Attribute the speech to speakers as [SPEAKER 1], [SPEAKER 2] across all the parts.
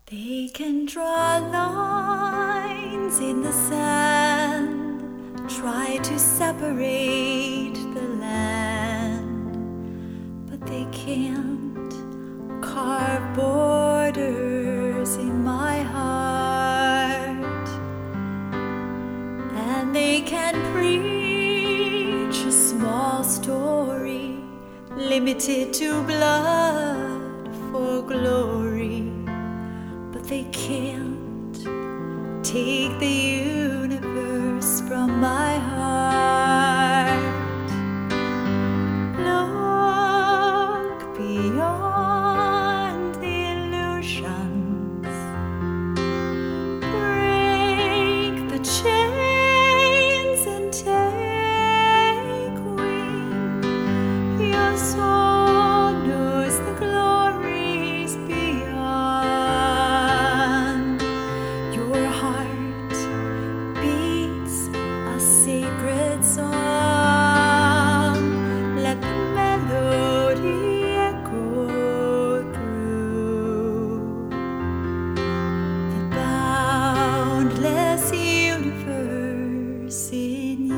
[SPEAKER 1] They can draw lines in the sand, try to separate the land, but they can't carve borders in my heart. And they can preach a small story limited to blood for glory, but they can't take the universe from my heart. Look beyond the illusions, break the chains and take wing. Your soul knows the glories beyond. Your heart beats a sacred song. Let the melody echo through the boundless universe in you.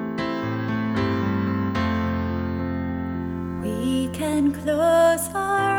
[SPEAKER 1] We can close our